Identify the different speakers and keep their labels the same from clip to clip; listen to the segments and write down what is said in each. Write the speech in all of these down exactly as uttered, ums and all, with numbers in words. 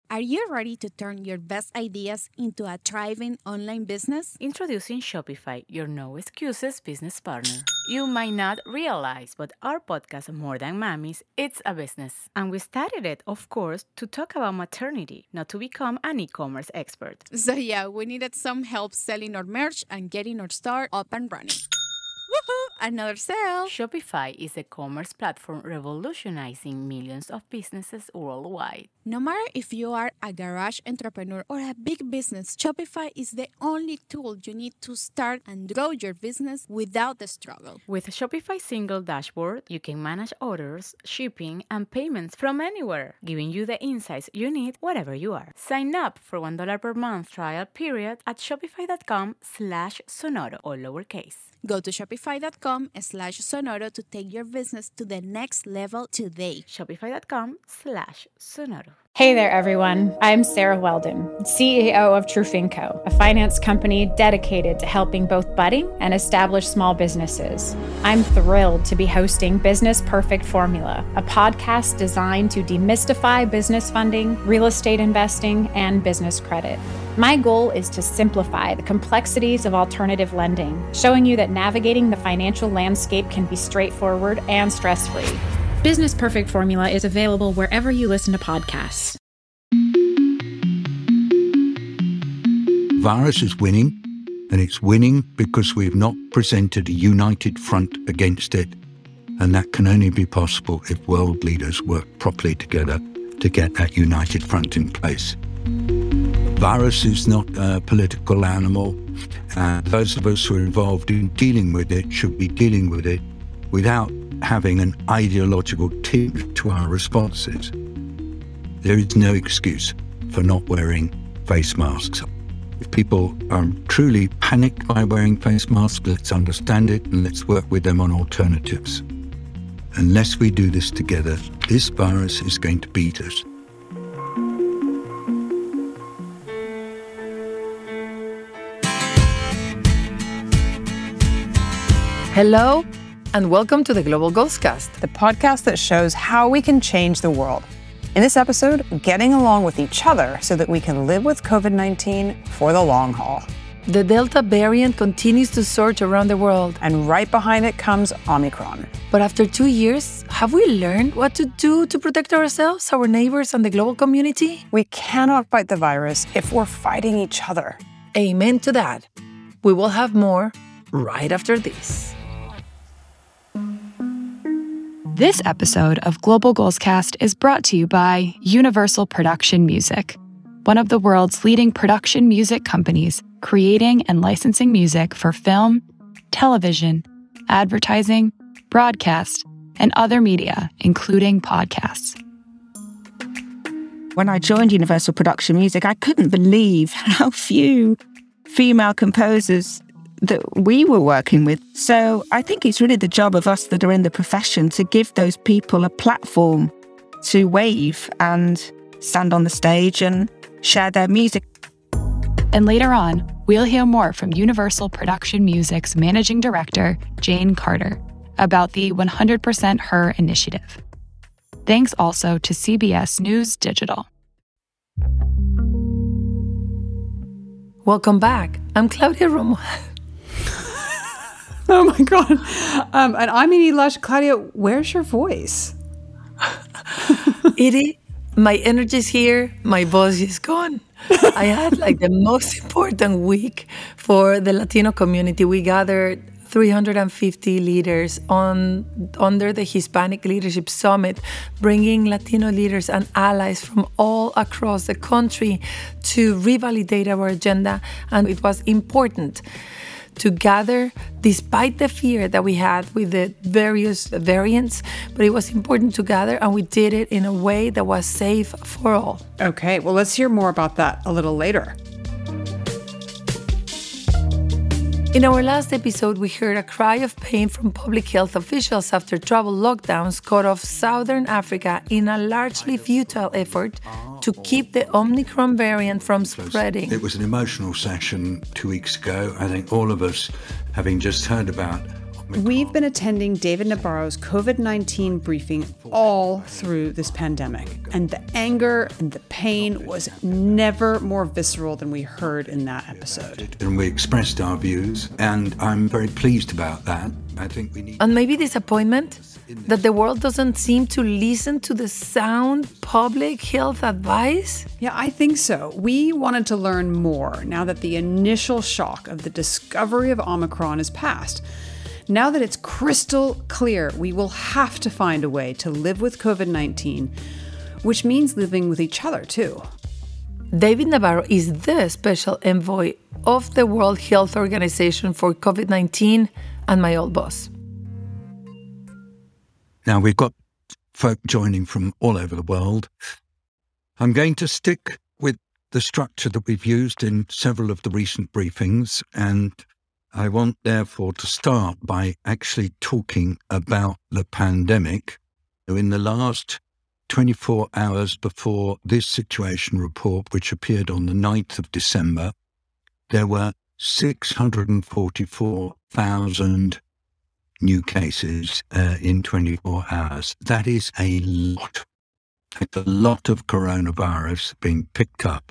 Speaker 1: Are you ready to turn your best ideas into a thriving online business?
Speaker 2: Introducing Shopify, your no excuses business partner. You might not realize, but our podcast, More Than Mommies, it's a business. And we started it, of course, to talk about maternity, not to become an e-commerce expert.
Speaker 1: So yeah, we needed some help selling our merch and getting our store up and running. Woohoo! Another sale!
Speaker 2: Shopify is a commerce platform revolutionizing millions of businesses worldwide.
Speaker 1: No matter if you are a garage entrepreneur or a big business, Shopify is the only tool you need to start and grow your business without the struggle.
Speaker 2: With Shopify's single dashboard, you can manage orders, shipping, and payments from anywhere, giving you the insights you need wherever you are. Sign up for one dollar per month trial period at shopify.com slash sonoro, all lowercase.
Speaker 1: Go to shopify.com slash sonoro to take your business to the next level today.
Speaker 2: Shopify.com slash sonoro.
Speaker 3: Hey there, everyone. I'm Sarah Weldon, C E O of Trufinco, a finance company dedicated to helping both budding and established small businesses. I'm thrilled to be hosting Business Perfect Formula, a podcast designed to demystify business funding, real estate investing, and business credit. My goal is to simplify the complexities of alternative lending, showing you that navigating the financial landscape can be straightforward and stress-free. Business Perfect Formula is available wherever you listen to podcasts.
Speaker 4: Virus is winning, and it's winning because we've not presented a united front against it. And that can only be possible if world leaders work properly together to get that united front in place. Virus is not a political animal, and those of us who are involved in dealing with it should be dealing with it without having an ideological tint to our responses. There is no excuse for not wearing face masks. If people are truly panicked by wearing face masks, let's understand it and let's work with them on alternatives. Unless we do this together, this virus is going to beat us.
Speaker 5: Hello, and welcome to the Global Goals Cast, the podcast that shows how we can change the world. In this episode, getting along with each other so that we can live with covid nineteen for the long haul.
Speaker 6: The Delta variant continues to surge around the world.
Speaker 5: And right behind it comes Omicron.
Speaker 6: But after two years, have we learned what to do to protect ourselves, our neighbors, and the global community?
Speaker 5: We cannot fight the virus if we're fighting each other.
Speaker 6: Amen to that. We will have more right after this.
Speaker 7: This episode of Global Goals Cast is brought to you by Universal Production Music, one of the world's leading production music companies, creating and licensing music for film, television, advertising, broadcast, and other media, including podcasts.
Speaker 8: When I joined Universal Production Music, I couldn't believe how few female composers that we were working with. So I think it's really the job of us that are in the profession to give those people a platform to wave and stand on the stage and share their music.
Speaker 7: And later on, we'll hear more from Universal Production Music's managing director, Jane Carter, about the one hundred percent Her initiative. Thanks also to C B S News Digital.
Speaker 6: Welcome back. I'm Claudia Romo.
Speaker 5: Oh my God. Um, and I'm Edie Lush. Claudia, where's your voice?
Speaker 6: Edie, my energy's here. My voice is gone. I had like the most important week for the Latino community. We gathered three hundred fifty leaders on under the Hispanic Leadership Summit, bringing Latino leaders and allies from all across the country to revalidate our agenda. And it was important to gather despite the fear that we had with the various variants, but it was important to gather, and we did it in a way that was safe for all.
Speaker 5: Okay, well, let's hear more about that a little later.
Speaker 6: In our last episode, we heard a cry of pain from public health officials after travel lockdowns cut off Southern Africa in a largely futile effort to keep the Omicron variant from spreading.
Speaker 4: It was an emotional session two weeks ago. I think all of us, having just heard about
Speaker 5: We've been attending David Nabarro's COVID nineteen briefing all through this pandemic, and the anger and the pain was never more visceral than we heard in that episode.
Speaker 4: And we expressed our views, and I'm very pleased about that. I think we need...
Speaker 6: And maybe disappointment that the world doesn't seem to listen to the sound public health advice?
Speaker 5: Yeah, I think so. We wanted to learn more now that the initial shock of the discovery of Omicron is past. Now that it's crystal clear, we will have to find a way to live with COVID nineteen, which means living with each other too.
Speaker 6: David Nabarro is the special envoy of the World Health Organization for COVID nineteen and my old boss.
Speaker 4: Now, we've got folk joining from all over the world. I'm going to stick with the structure that we've used in several of the recent briefings, and I want, therefore, to start by actually talking about the pandemic. In the last twenty-four hours before this situation report, which appeared on the ninth of December, there were six hundred forty-four thousand new cases uh, in twenty-four hours. That is a lot. It's a lot of coronavirus being picked up.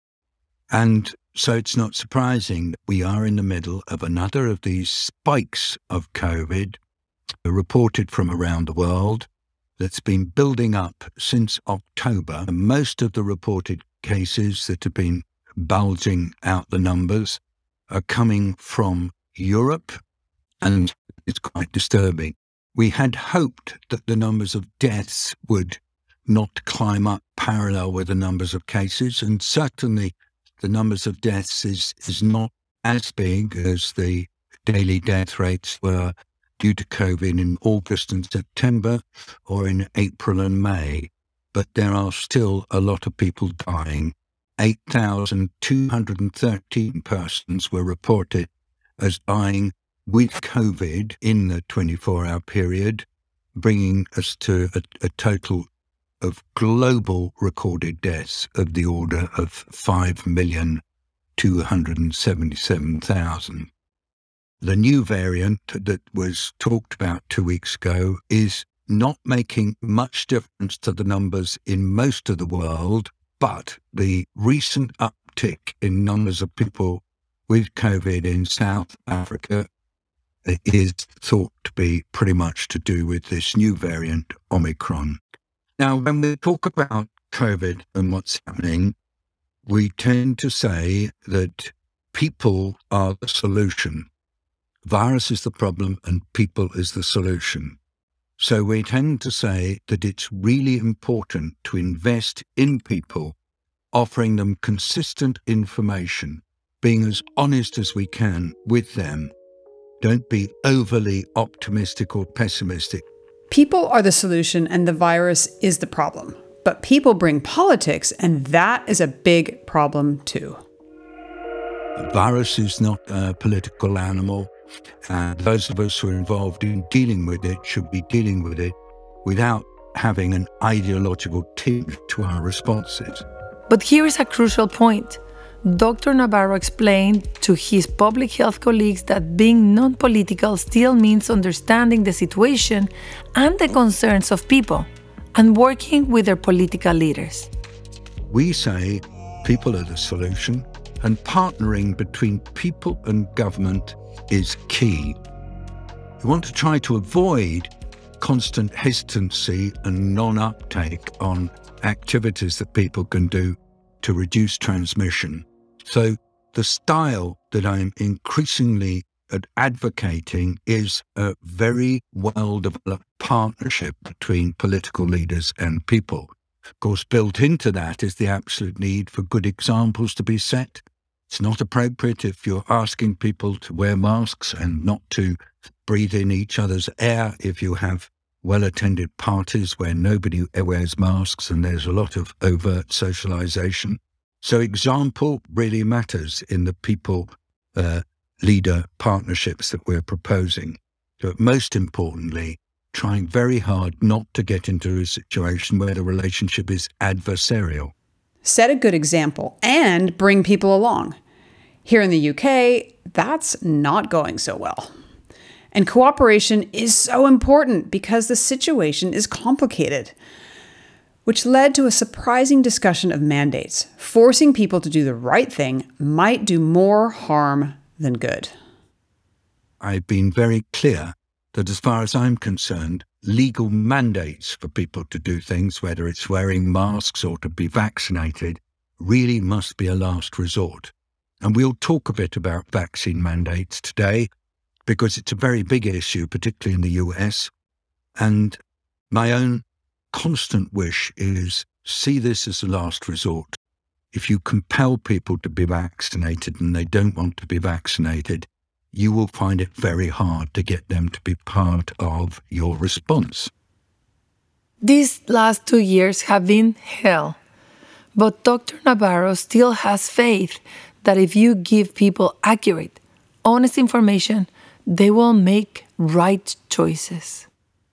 Speaker 4: And so it's not surprising that we are in the middle of another of these spikes of COVID reported from around the world that's been building up since October. And most of the reported cases that have been bulging out the numbers are coming from Europe, and it's quite disturbing. We had hoped that the numbers of deaths would not climb up parallel with the numbers of cases, and certainly the numbers of deaths is, is not as big as the daily death rates were due to COVID in August and September or in April and May. But there are still a lot of people dying. eight thousand two hundred thirteen persons were reported as dying with COVID in the twenty-four hour period, bringing us to a, a total of global recorded deaths of the order of five million two hundred seventy-seven thousand. The new variant that was talked about two weeks ago is not making much difference to the numbers in most of the world, but the recent uptick in numbers of people with COVID in South Africa is thought to be pretty much to do with this new variant, Omicron. Now, when we talk about COVID and what's happening, we tend to say that people are the solution. Virus is the problem and people is the solution. So we tend to say that it's really important to invest in people, offering them consistent information, being as honest as we can with them. Don't be overly optimistic or pessimistic.
Speaker 5: People are the solution and the virus is the problem. But people bring politics, and that is a big problem too.
Speaker 4: The virus is not a political animal, and those of us who are involved in dealing with it should be dealing with it without having an ideological tinge to our responses.
Speaker 6: But here is a crucial point. Doctor Nabarro explained to his public health colleagues that being non-political still means understanding the situation and the concerns of people and working with their political leaders.
Speaker 4: We say people are the solution, and partnering between people and government is key. We want to try to avoid constant hesitancy and non-uptake on activities that people can do to reduce transmission. So the style that I'm increasingly advocating is a very well-developed partnership between political leaders and people. Of course, built into that is the absolute need for good examples to be set. It's not appropriate if you're asking people to wear masks and not to breathe in each other's air if you have well-attended parties where nobody wears masks and there's a lot of overt socialization. So example really matters in the people uh, leader partnerships that we're proposing. But most importantly, trying very hard not to get into a situation where the relationship is adversarial.
Speaker 5: Set a good example and bring people along. Here in the U K, that's not going so well. And cooperation is so important because the situation is complicated, which led to a surprising discussion of mandates. Forcing people to do the right thing might do more harm than good.
Speaker 4: I've been very clear that as far as I'm concerned, legal mandates for people to do things, whether it's wearing masks or to be vaccinated, really must be a last resort. And we'll talk a bit about vaccine mandates today because it's a very big issue, particularly in the U S. And my own constant wish is see this as a last resort. If you compel people to be vaccinated and they don't want to be vaccinated, you will find it very hard to get them to be part of your response.
Speaker 6: These last two years have been hell. But Doctor Navarro still has faith that if you give people accurate, honest information, they will make right choices.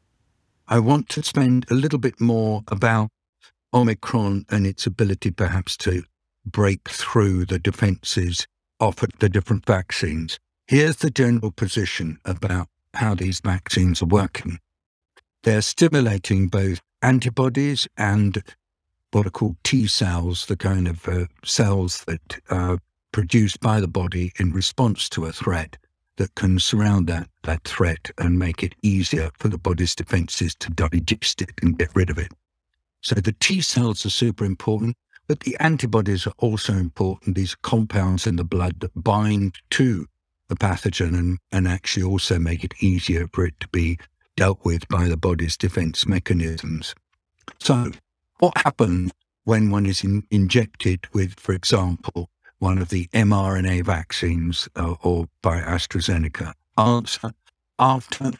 Speaker 4: I want to spend a little bit more about Omicron and its ability perhaps to break through the defenses of the different vaccines. Here's the general position about how these vaccines are working. They're stimulating both antibodies and what are called T cells, the kind of uh, cells that are produced by the body in response to a threat that can surround that, that threat and make it easier for the body's defenses to digest it and get rid of it. So the T cells are super important, but the antibodies are also important. These compounds in the blood that bind to the pathogen and, and actually also make it easier for it to be dealt with by the body's defense mechanisms. So what happens when one is in, injected with, for example, one of the mRNA vaccines uh, or by AstraZeneca? Answer, after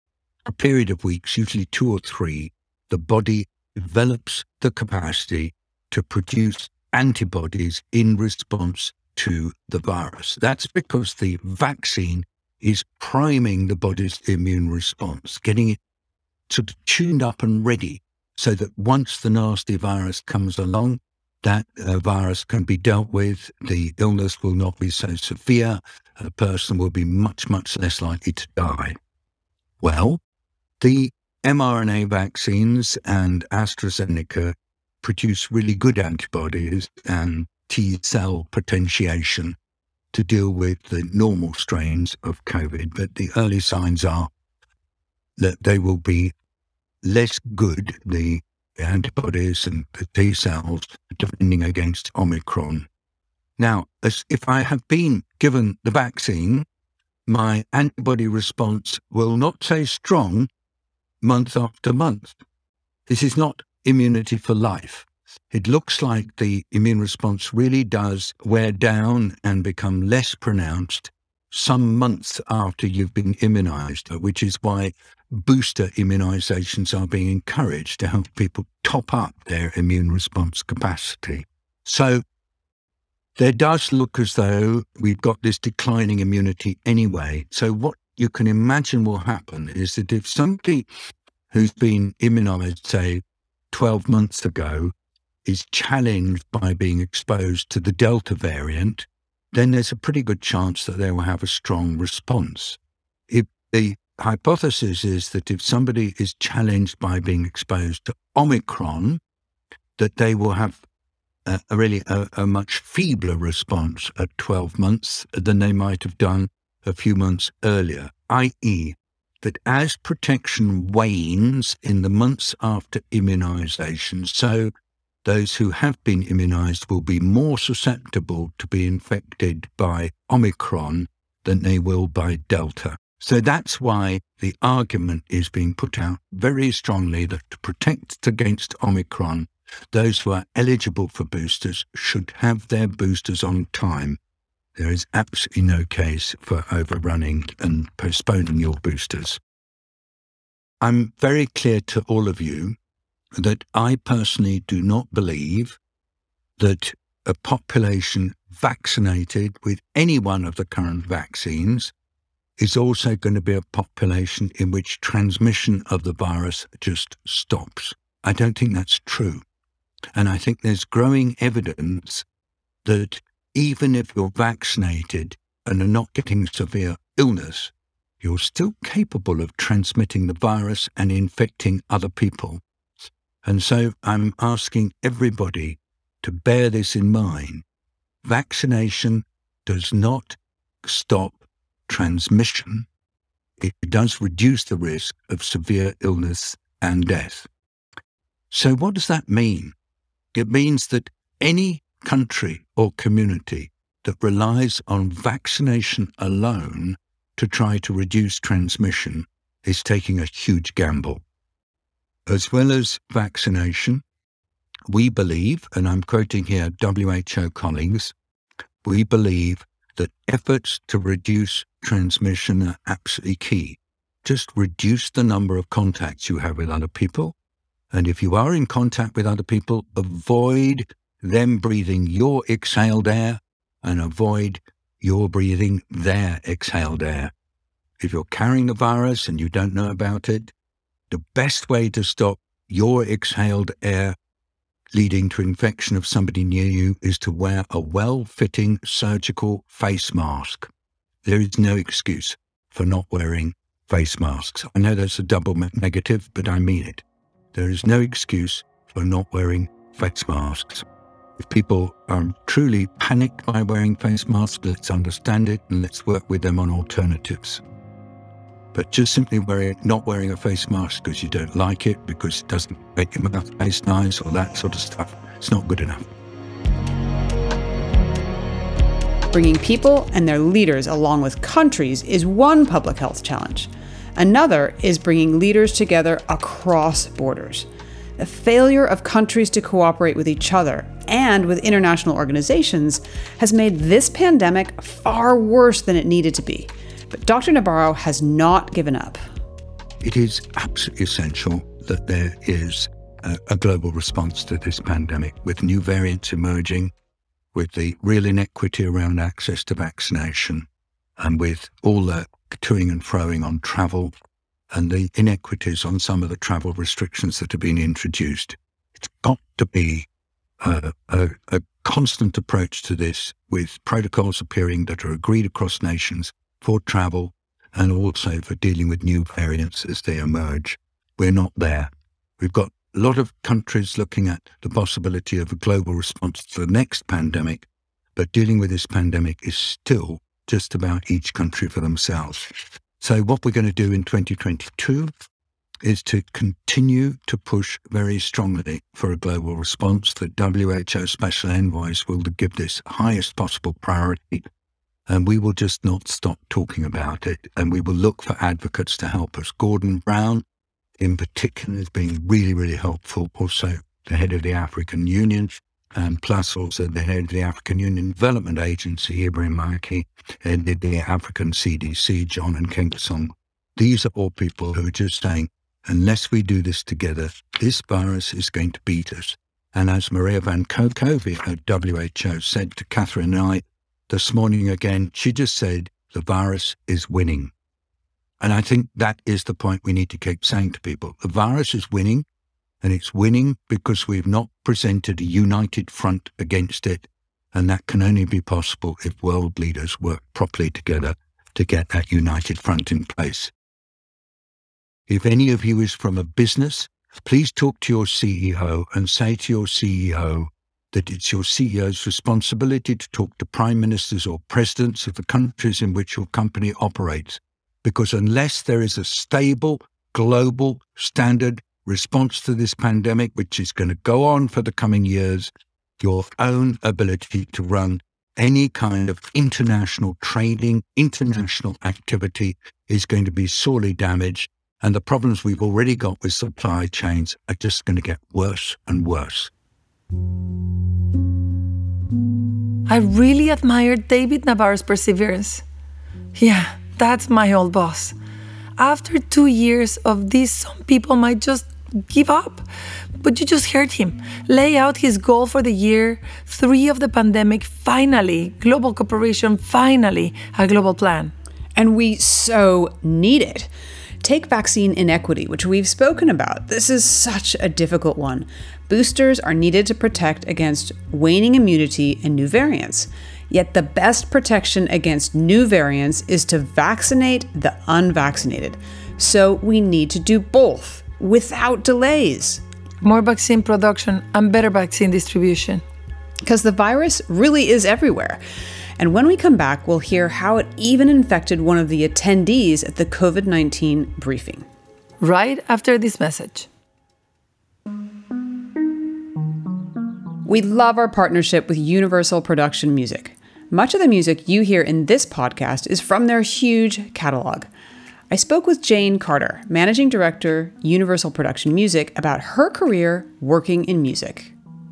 Speaker 4: a period of weeks, usually two or three, the body develops the capacity to produce antibodies in response to the virus. That's because the vaccine is priming the body's immune response, getting it sort of tuned up and ready so that once the nasty virus comes along, that uh, virus can be dealt with, the illness will not be so severe, a person will be much, much less likely to die. Well, the mRNA vaccines and AstraZeneca produce really good antibodies and T cell potentiation to deal with the normal strains of COVID, but the early signs are that they will be less good, the antibodies and the T cells, defending against Omicron. Now, as if I have been given the vaccine, my antibody response will not stay strong month after month. This is not immunity for life. It looks like the immune response really does wear down and become less pronounced some months after you've been immunized, which is why booster immunizations are being encouraged to help people top up their immune response capacity. So there does look as though we've got this declining immunity anyway. So what you can imagine will happen is that if somebody who's been immunized, say, twelve months ago, is challenged by being exposed to the Delta variant, then there's a pretty good chance that they will have a strong response. If the hypothesis is that if somebody is challenged by being exposed to Omicron, that they will have a, a really a, a much feebler response at twelve months than they might have done a few months earlier, that is, that as protection wanes in the months after immunization, so those who have been immunized will be more susceptible to be infected by Omicron than they will by Delta. So that's why the argument is being put out very strongly that to protect against Omicron, those who are eligible for boosters should have their boosters on time. There is absolutely no case for overrunning and postponing your boosters. I'm very clear to all of you that I personally do not believe that a population vaccinated with any one of the current vaccines is also going to be a population in which transmission of the virus just stops. I don't think that's true. And I think there's growing evidence that even if you're vaccinated and are not getting severe illness, you're still capable of transmitting the virus and infecting other people. And so I'm asking everybody to bear this in mind. Vaccination does not stop transmission. It does reduce the risk of severe illness and death. So what does that mean? It means that any country or community that relies on vaccination alone to try to reduce transmission is taking a huge gamble. As well as vaccination, we believe, and I'm quoting here W H O colleagues, we believe that efforts to reduce transmission are absolutely key. Just reduce the number of contacts you have with other people. And if you are in contact with other people, avoid them breathing your exhaled air and avoid your breathing their exhaled air. If you're carrying the virus and you don't know about it, the best way to stop your exhaled air leading to infection of somebody near you is to wear a well-fitting surgical face mask. There is no excuse for not wearing face masks. I know that's a double negative, but I mean it. There is no excuse for not wearing face masks. If people are truly panicked by wearing face masks, let's understand it and let's work with them on alternatives. But just simply wearing, not wearing a face mask because you don't like it, because it doesn't make your mouth taste nice or that sort of stuff, it's not good enough.
Speaker 5: Bringing people and their leaders along with countries is one public health challenge. Another is bringing leaders together across borders. The failure of countries to cooperate with each other and with international organizations has made this pandemic far worse than it needed to be. But Doctor Nabarro has not given up.
Speaker 4: It is absolutely essential that there is a, a global response to this pandemic, with new variants emerging, with the real inequity around access to vaccination, and with all the toing and froing on travel and the inequities on some of the travel restrictions that have been introduced. It's got to be a, a, a constant approach to this, with protocols appearing that are agreed across nations for travel and also for dealing with new variants as they emerge. We're not there. We've got a lot of countries looking at the possibility of a global response to the next pandemic, but dealing with this pandemic is still just about each country for themselves. So what we're going to do in twenty twenty-two is to continue to push very strongly for a global response. The W H O special envoys will give this highest possible priority, and we will just not stop talking about it, and we will look for advocates to help us. Gordon Brown, in particular, has been really, really helpful. Also, the head of the African Union, and plus also the head of the African Union Development Agency, Ibrahim Maiki, and the African C D C, John Nkengasong. These are all people who are just saying, unless we do this together, this virus is going to beat us. And as Maria Van Kerkhove at W H O said to Catherine and I this morning again, she just said, the virus is winning. And I think that is the point we need to keep saying to people. The virus is winning, and it's winning because we've not presented a united front against it. And that can only be possible if world leaders work properly together to get that united front in place. If any of you is from a business, please talk to your C E O and say to your C E O that it's your C E O's responsibility to talk to prime ministers or presidents of the countries in which your company operates. Because unless there is a stable, global, standard response to this pandemic, which is going to go on for the coming years, your own ability to run any kind of international trading, international activity is going to be sorely damaged. And the problems we've already got with supply chains are just going to get worse and worse.
Speaker 6: I really admired David Nabarro's perseverance. Yeah, that's my old boss. After two years of this, some people might just give up. But you just heard him lay out his goal for the year three of the pandemic, finally, global cooperation, finally, a global plan.
Speaker 5: And we so need it. Take vaccine inequity, which we've spoken about. This is such a difficult one. Boosters are needed to protect against waning immunity and new variants. Yet the best protection against new variants is to vaccinate the unvaccinated. So we need to do both without delays.
Speaker 6: More vaccine production and better vaccine distribution.
Speaker 5: Because the virus really is everywhere. And when we come back, we'll hear how it even infected one of the attendees at the COVID nineteen briefing.
Speaker 6: Right after this message.
Speaker 5: We love our partnership with Universal Production Music. Much of the music you hear in this podcast is from their huge catalog. I spoke with Jane Carter, Managing Director, Universal Production Music, about her career working in music.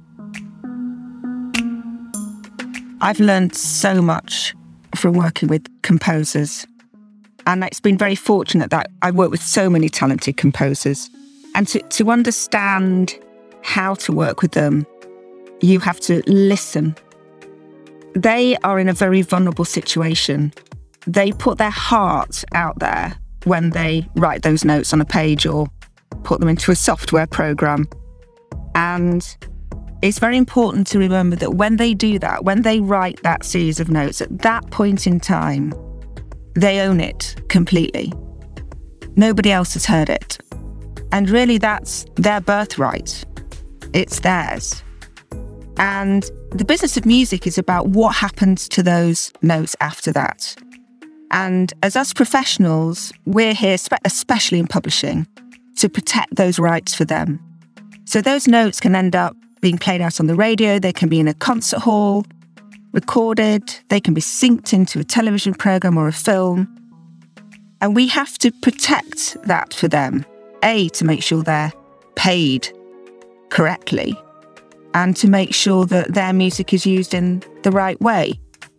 Speaker 8: I've learned so much from working with composers. And it's been very fortunate that I work with so many talented composers. And to, to understand how to work with them, you have to listen. They are in a very vulnerable situation. They put their heart out there when they write those notes on a page or put them into a software program. And it's very important to remember that when they do that, when they write that series of notes, at that point in time, they own it completely. Nobody else has heard it. And really that's their birthright. It's theirs. And the business of music is about what happens to those notes after that. And as us professionals, we're here, especially in publishing, to protect those rights for them. So those notes can end up being played out on the radio, they can be in a concert hall, recorded, they can be synced into a television program or a film. And we have to protect that for them. A, to make sure they're paid correctly, and to make sure that their music is used in the right way.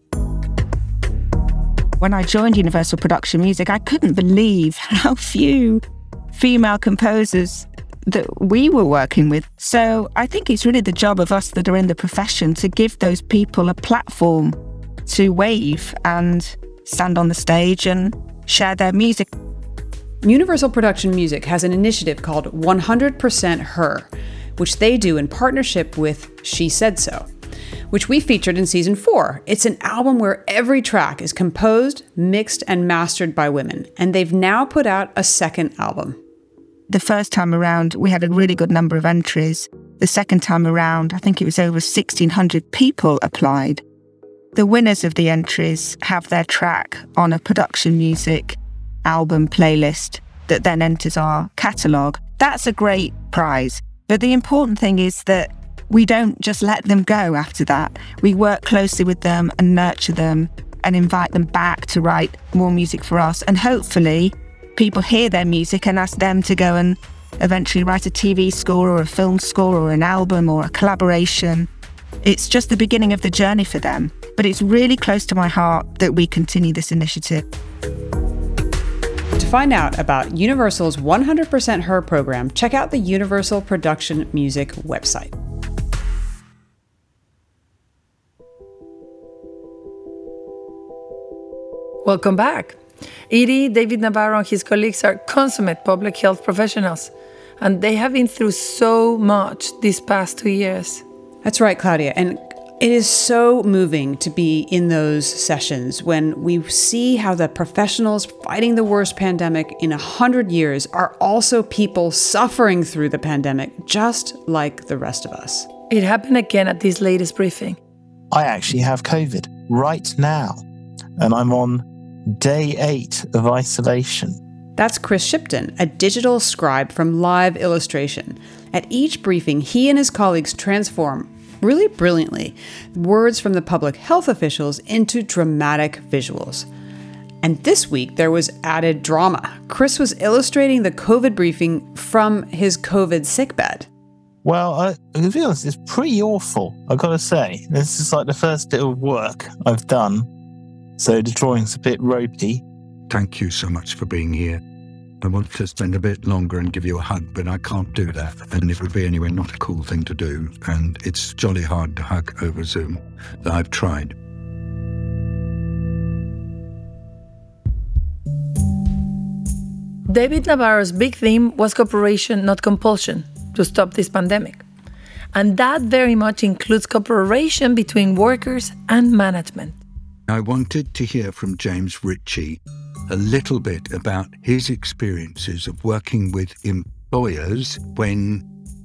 Speaker 8: When I joined Universal Production Music, I couldn't believe how few female composers that we were working with. So I think it's really the job of us that are in the profession to give those people a platform to wave and stand on the stage and share their music.
Speaker 5: Universal Production Music has an initiative called one hundred percent Her, which they do in partnership with She Said So, which we featured in season four. It's an album where every track is composed, mixed, and mastered by women, and they've now put out a second album.
Speaker 8: The first time around, we had a really good number of entries. The second time around, I think it was over sixteen hundred people applied. The winners of the entries have their track on a production music album playlist that then enters our catalogue. That's a great prize. But the important thing is that we don't just let them go after that. We work closely with them and nurture them and invite them back to write more music for us. And hopefully people hear their music and ask them to go and eventually write a T V score or a film score or an album or a collaboration. It's just the beginning of the journey for them. But it's really close to my heart that we continue this initiative.
Speaker 5: To find out about Universal's one hundred percent Her program, check out the Universal Production Music website.
Speaker 6: Welcome back. Edie, David Navarro and his colleagues are consummate public health professionals, and they have been through so much these past two years.
Speaker 5: That's right, Claudia. And it is so moving to be in those sessions when we see how the professionals fighting the worst pandemic in a hundred years are also people suffering through the pandemic, just like the rest of us.
Speaker 6: It happened again at this latest briefing.
Speaker 9: I actually have COVID right now, and I'm on day eight of isolation.
Speaker 5: That's Chris Shipton, a digital scribe from Live Illustration. At each briefing, he and his colleagues transform, really brilliantly, words from the public health officials into dramatic visuals. And this week, there was added drama. Chris was illustrating the COVID briefing from his COVID sickbed.
Speaker 9: Well, I, to be honest, it's pretty awful, I've got to say. This is like the first bit of work I've done, so the drawing's a bit ropey.
Speaker 4: Thank you so much for being here. I want to spend a bit longer and give you a hug, but I can't do that. And it would be anyway not a cool thing to do. And it's jolly hard to hug over Zoom. I've tried.
Speaker 6: David Navarro's big theme was cooperation, not compulsion, to stop this pandemic. And that very much includes cooperation between workers and management.
Speaker 4: I wanted to hear from James Ritchie a little bit about his experiences of working with employers when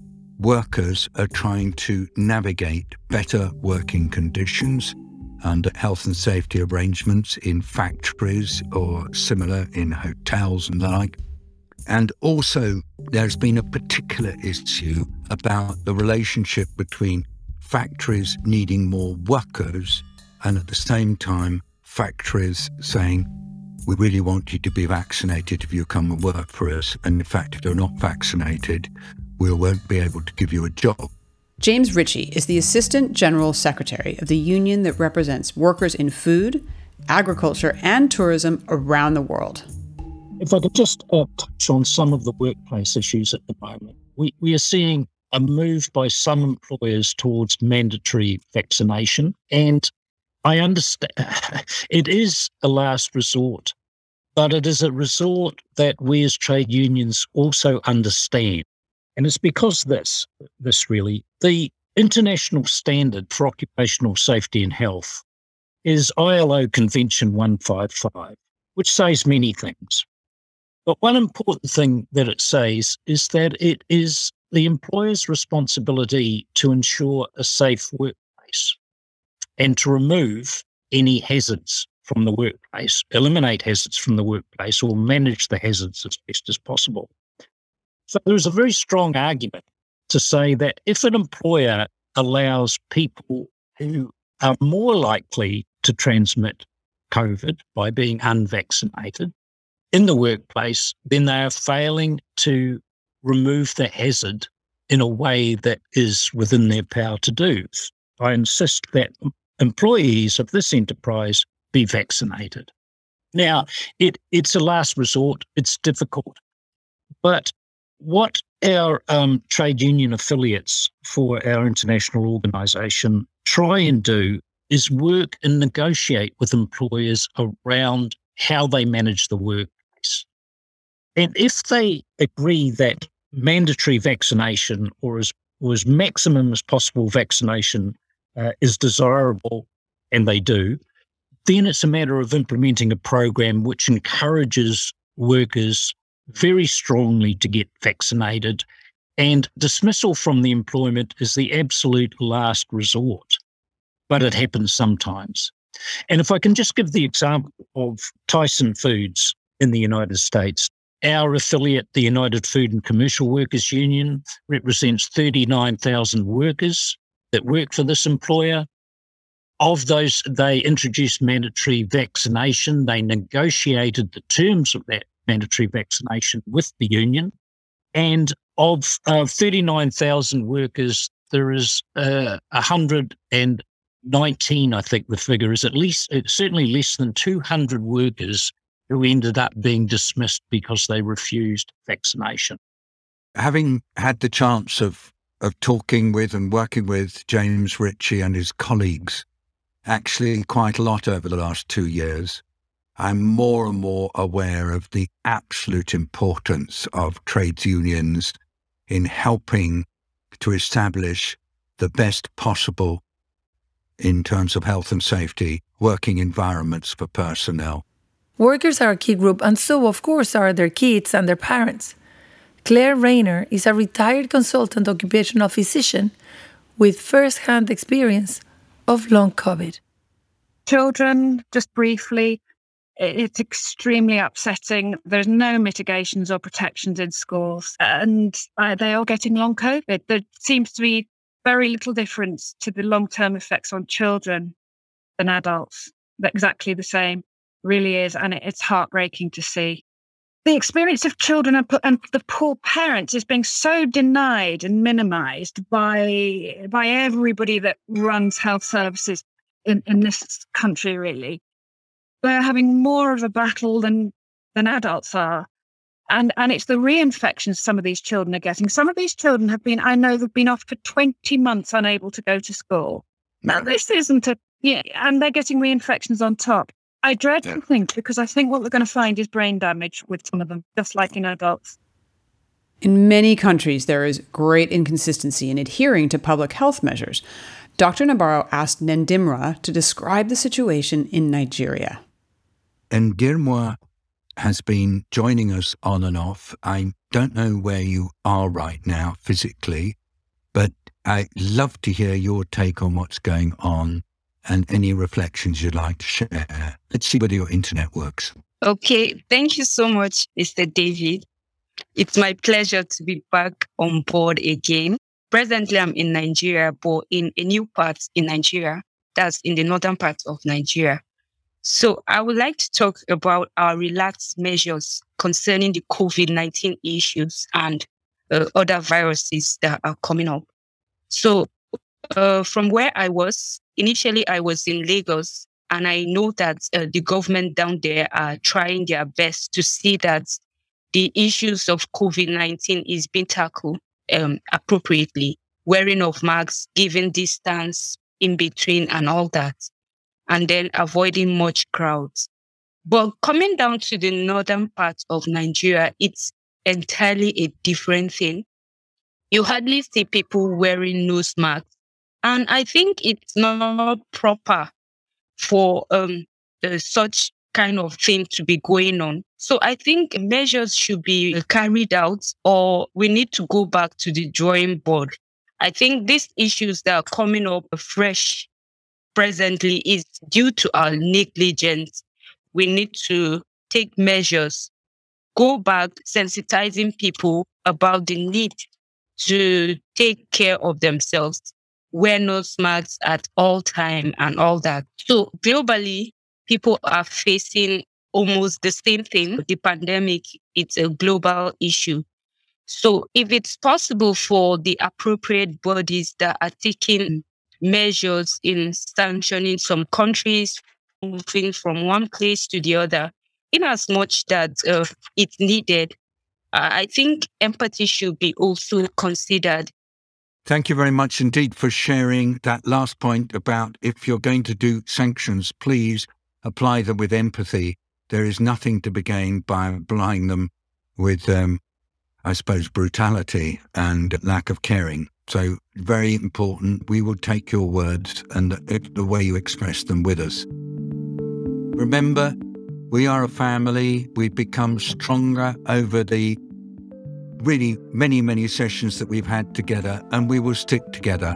Speaker 4: workers are trying to navigate better working conditions under health and safety arrangements in factories or similar in hotels and the like. And also, there's been a particular issue about the relationship between factories needing more workers and at the same time, factories saying, we really want you to be vaccinated if you come and work for us. And in fact, if you're not vaccinated, we won't be able to give you a job.
Speaker 10: James Ritchie is the Assistant General Secretary of the union that represents workers in food, agriculture, and tourism around the world.
Speaker 11: If I could just uh, touch on some of the workplace issues at the moment. We, we are seeing a move by some employers towards mandatory vaccination. And I understand it is a last resort, but it is a resort that we as trade unions also understand. And it's because this, this really, the international standard for occupational safety and health is I L O Convention one fifty-five, which says many things. But one important thing that it says is that it is the employer's responsibility to ensure a safe workplace and to remove any hazards from the workplace, eliminate hazards from the workplace, or manage the hazards as best as possible. So there's a very strong argument to say that if an employer allows people who are more likely to transmit COVID by being unvaccinated in the workplace, then they are failing to remove the hazard in a way that is within their power to do. I insist that employees of this enterprise be vaccinated. Now, it, it's a last resort. It's difficult. But what our um, trade union affiliates for our international organisation try and do is work and negotiate with employers around how they manage the workplace. And if they agree that mandatory vaccination or as, or as maximum as possible vaccination uh, is desirable, and they do, then it's a matter of implementing a program which encourages workers very strongly to get vaccinated, and dismissal from the employment is the absolute last resort. But it happens sometimes. And if I can just give the example of Tyson Foods in the United States, our affiliate, the United Food and Commercial Workers Union, represents thirty-nine thousand workers that work for this employer. Of those, they introduced mandatory vaccination. They negotiated the terms of that mandatory vaccination with the union. And of uh, thirty-nine thousand workers, there is uh, one hundred nineteen, I think the figure is, at least, it's certainly less than two hundred workers who ended up being dismissed because they refused vaccination.
Speaker 4: Having had the chance of, of talking with and working with James Ritchie and his colleagues, actually quite a lot over the last two years, I'm more and more aware of the absolute importance of trades unions in helping to establish the best possible, in terms of health and safety, working environments for personnel.
Speaker 6: Workers are a key group, and so, of course, are their kids and their parents. Claire Rayner is a retired consultant occupational physician with first-hand experience of long COVID.
Speaker 12: Children, just briefly, it's extremely upsetting. There's no mitigations or protections in schools, and uh, they are getting long COVID. There seems to be very little difference to the long-term effects on children than adults. They're exactly the same, really is, and it's heartbreaking to see. The experience of children and, and the poor parents is being so denied and minimised by by everybody that runs health services in, in this country, really. They're having more of a battle than than adults are. And and it's the reinfections some of these children are getting. Some of these children have been, I know they've been off for twenty months unable to go to school. Now, this isn't a, yeah, and they're getting reinfections on top. I dread to think, because I think what we're going to find is brain damage with some of them, just like in adults.
Speaker 10: In many countries, there is great inconsistency in adhering to public health measures. Doctor Nabarro asked Ndimra to describe the situation in Nigeria.
Speaker 4: Ndimra has been joining us on and off. I don't know where you are right now physically, but I'd love to hear your take on what's going on and any reflections you'd like to share. Let's see whether your internet works.
Speaker 13: Okay, thank you so much, Mister David. It's my pleasure to be back on board again. Presently, I'm in Nigeria, but in a new part in Nigeria, that's in the northern part of Nigeria. So I would like to talk about our relaxed measures concerning the COVID nineteen issues and uh, other viruses that are coming up. So uh, from where I was, initially I was in Lagos, and I know that uh, the government down there are trying their best to see that the issues of COVID nineteen is being tackled um, appropriately, wearing of masks, giving distance in between and all that, and then avoiding much crowds. But coming down to the northern part of Nigeria, it's entirely a different thing. You hardly see people wearing nose masks. And I think it's not proper for um, uh, such kind of thing to be going on. So I think measures should be carried out, or we need to go back to the drawing board. I think these issues that are coming up fresh presently is due to our negligence. We need to take measures, go back, sensitizing people about the need to take care of themselves, wear nose masks at all time and all that. So globally, people are facing almost the same thing. The pandemic, it's a global issue. So if it's possible for the appropriate bodies that are taking measures in sanctioning some countries, moving from one place to the other, in as much that uh, it's needed, uh, I think empathy should be also considered.
Speaker 4: Thank you very much indeed for sharing that last point about if you're going to do sanctions, please apply them with empathy. There is nothing to be gained by applying them with, um, I suppose, brutality and lack of caring. So very important. We will take your words and the, the way you express them with us. Remember, we are a family. We've become stronger over the really many, many sessions that we've had together, and we will stick together.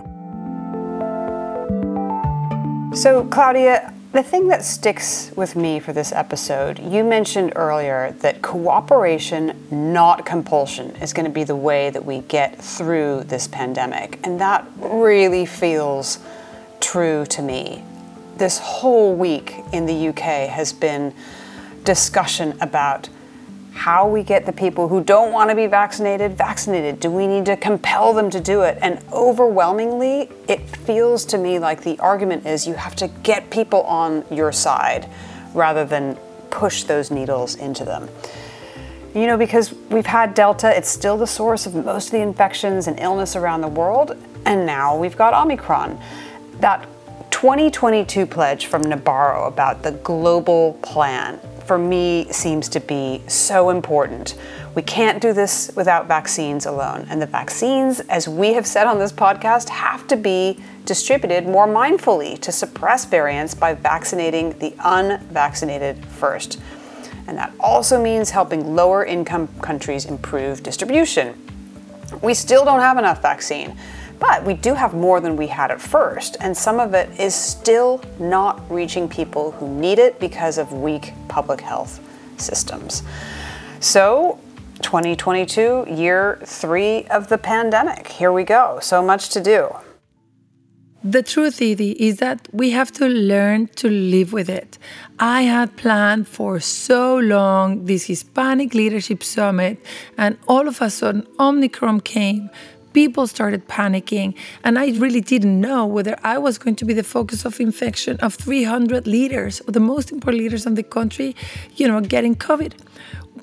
Speaker 10: So, Claudia, the thing that sticks with me for this episode, you mentioned earlier that cooperation, not compulsion, is going to be the way that we get through this pandemic. And that really feels true to me. This whole week in the U K has been discussion about how we get the people who don't want to be vaccinated, vaccinated. Do we need to compel them to do it? And overwhelmingly, it feels to me like the argument is you have to get people on your side rather than push those needles into them. You know, because we've had Delta, it's still the source of most of the infections and illness around the world. And now we've got Omicron. That twenty twenty-two pledge from Nabarro about the global plan, for me, seems to be so important. We can't do this without vaccines alone. And the vaccines, as we have said on this podcast, have to be distributed more mindfully to suppress variants by vaccinating the unvaccinated first. And that also means helping lower income countries improve distribution. We still don't have enough vaccine, but we do have more than we had at first, and some of it is still not reaching people who need it because of weak public health systems. So, twenty twenty-two, year three of the pandemic. Here we go. So much to do.
Speaker 6: The truth, Edie, is that we have to learn to live with it. I had planned for so long this Hispanic Leadership Summit, and all of a sudden Omicron came. People started panicking, and I really didn't know whether I was going to be the focus of infection of three hundred leaders, the most important leaders in the country, you know, getting COVID.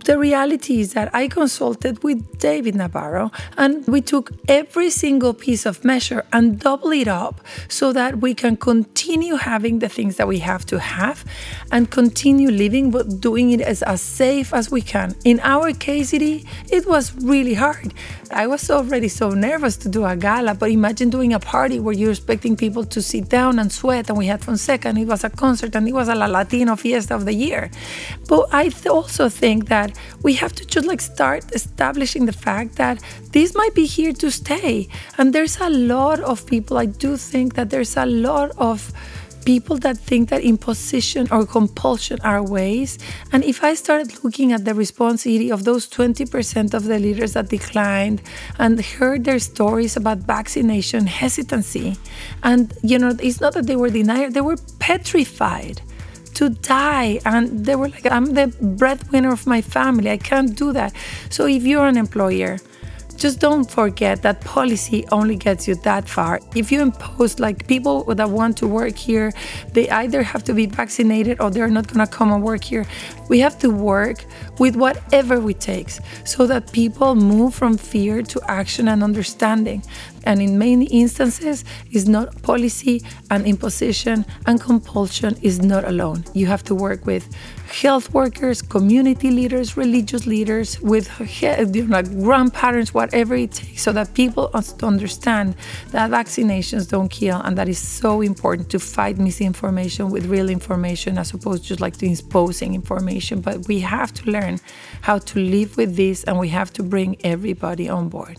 Speaker 6: the reality is that I consulted with David Navarro, and we took every single piece of measure and double it up so that we can continue having the things that we have to have and continue living, but doing it as, as safe as we can. In our case, it, it was really hard. I was already so nervous to do a gala, but imagine doing a party where you're expecting people to sit down and sweat, and we had Fonseca, and it was a concert, and it was a La Latino Fiesta of the year. But I th- also think that we have to just like start establishing the fact that this might be here to stay. And there's a lot of people, I do think that there's a lot of people that think that imposition or compulsion are ways. And if I started looking at the responsibility of those twenty percent of the leaders that declined and heard their stories about vaccination hesitancy, and you know, it's not that they were denied, they were petrified to die, and they were like, I'm the breadwinner of my family, I can't do that. So if you're an employer, just don't forget that policy only gets you that far. If you impose like people that want to work here, they either have to be vaccinated or they're not gonna come and work here. We have to work with whatever it takes so that people move from fear to action and understanding. And in many instances, it's not policy and imposition and compulsion is not alone. You have to work with health workers, community leaders, religious leaders, with you know, grandparents, whatever it takes, so that people understand that vaccinations don't kill, and that is so important to fight misinformation with real information as opposed to just like to imposing information. But we have to learn how to live with this, and we have to bring everybody on board.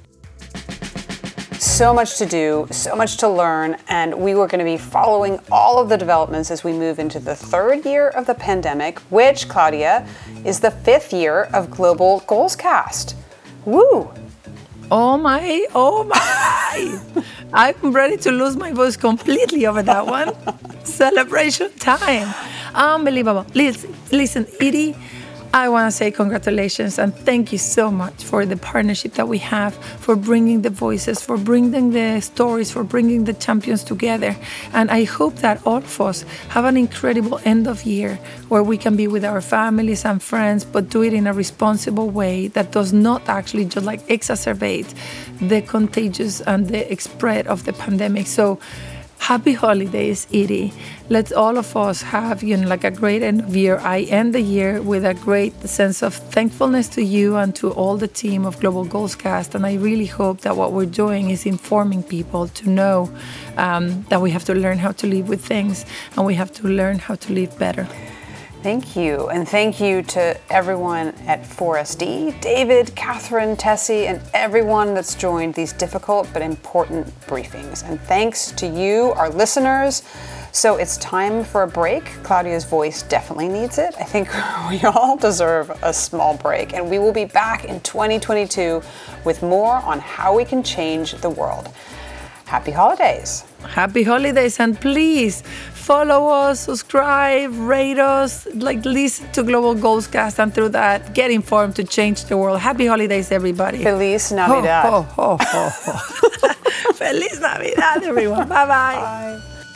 Speaker 10: So much to do, so much to learn, and we were going to be following all of the developments as we move into the third year of the pandemic, which, Claudia, is the fifth year of Global Goals Cast. Woo!
Speaker 6: Oh my, oh my! I'm ready to lose my voice completely over that one. Celebration time. Unbelievable. Listen, listen, Edie, I want to say congratulations and thank you so much for the partnership that we have, for bringing the voices, for bringing the stories, for bringing the champions together. And I hope that all of us have an incredible end of year where we can be with our families and friends, but do it in a responsible way that does not actually just like exacerbate the contagious and the spread of the pandemic. So happy holidays, Edie. Let's all of us have, you know, like a great end of year. I end the year with a great sense of thankfulness to you and to all the team of Global Goals Cast. And I really hope that what we're doing is informing people to know um, that we have to learn how to live with things, and we have to learn how to live better.
Speaker 10: Thank you. And thank you to everyone at four S D, David, Catherine, Tessie, and everyone that's joined these difficult but important briefings. And thanks to you, our listeners. So it's time for a break. Claudia's voice definitely needs it. I think we all deserve a small break. And we will be back in twenty twenty-two with more on how we can change the world. Happy holidays.
Speaker 6: Happy holidays, and please follow us, subscribe, rate us, like listen to Global Goals Cast, and through that, get informed to change the world. Happy holidays, everybody.
Speaker 10: Feliz Navidad.
Speaker 6: Ho, ho, ho, ho, ho. Feliz Navidad, everyone. Bye-bye.
Speaker 10: Bye.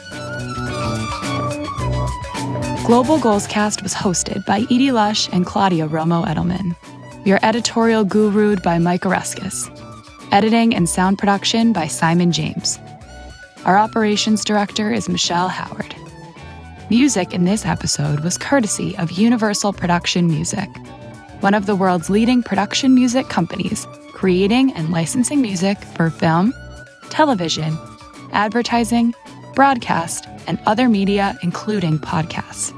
Speaker 7: Global Goals Cast was hosted by Edie Lush and Claudia Romo Edelman. We are editorial guru'd by Mike Oreskes. Editing and sound production by Simon James. Our operations director is Michelle Howard. Music in this episode was courtesy of Universal Production Music, one of the world's leading production music companies, creating and licensing music for film, television, advertising, broadcast, and other media, including podcasts.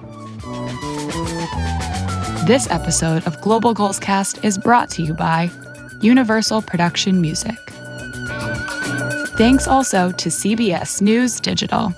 Speaker 7: This episode of Global Goals Cast is brought to you by Universal Production Music. Thanks also to C B S News Digital.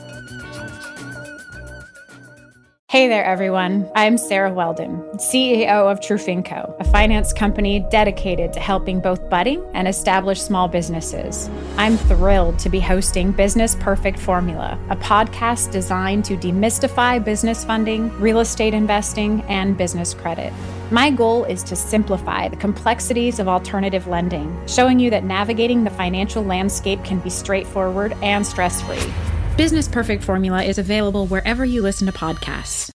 Speaker 3: Hey there, everyone. I'm Sarah Weldon, C E O of Trufinco, a finance company dedicated to helping both budding and established small businesses. I'm thrilled to be hosting Business Perfect Formula, a podcast designed to demystify business funding, real estate investing, and business credit. My goal is to simplify the complexities of alternative lending, showing you that navigating the financial landscape can be straightforward and stress-free.
Speaker 14: Business Perfect Formula is available wherever you listen to podcasts.